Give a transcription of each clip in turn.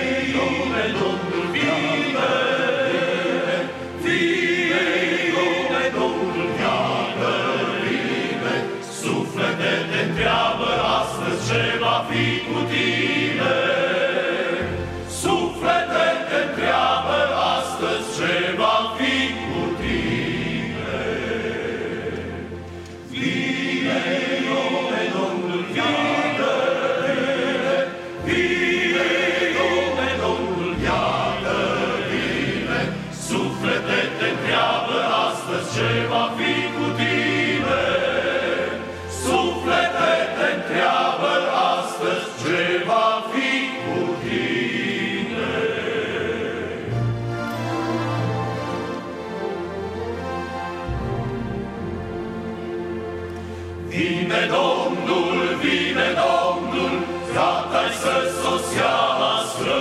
Domnul vine, vine, Domnul vine, suflete te întreabă astăzi ce va fi cu tine. Suflete te întreabă astăzi ce va fi cu tine. Vine, Domnul vine, vine, Domnul vine, suflete te întreabă astăzi ce va fi cu tine. Suflete te întreabă astăzi ce va fi cu tine. Vine Domnul, gata-i să sosească.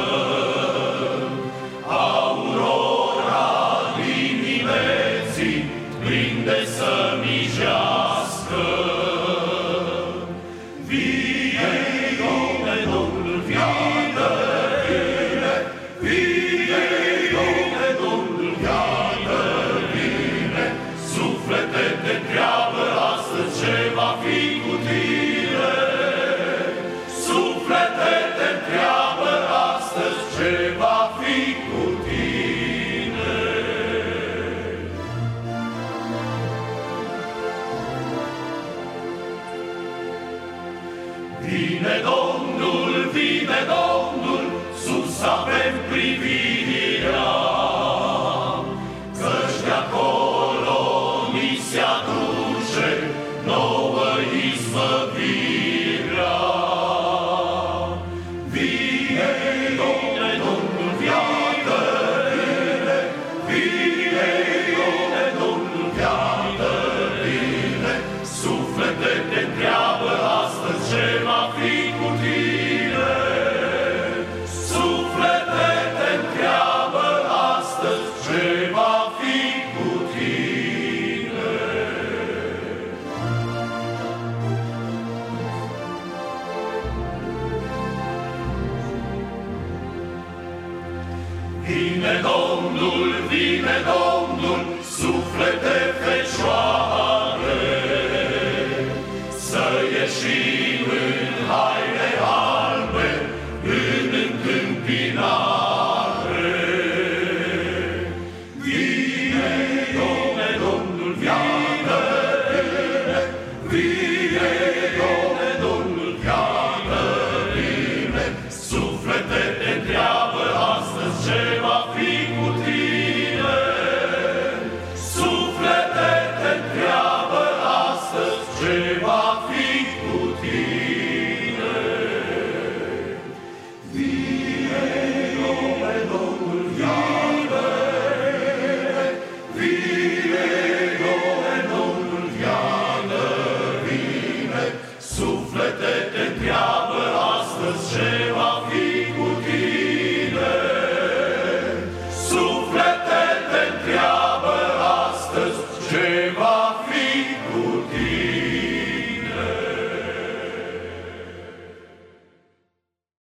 Aurora dimineții prinde să mijească. Vine Domnul vine, vine Domnul vine, suflete te întreabă astăzi ce va fi cu tine. Suflete te întreabă astăzi ce va fi cu tine. Vine Domnul, sus avem privirea, căci de acolo ni se aduce nouă izbăvirea. Vine Domnul viață, vine Domnul viață, vine, suflete te întreabă astăzi ce va fi cu tine. Suflete te întreabă astăzi ce va fi cu tine. Vine Domnul, suflete fecioare, să ieșim în haine albe, în întâmpinare.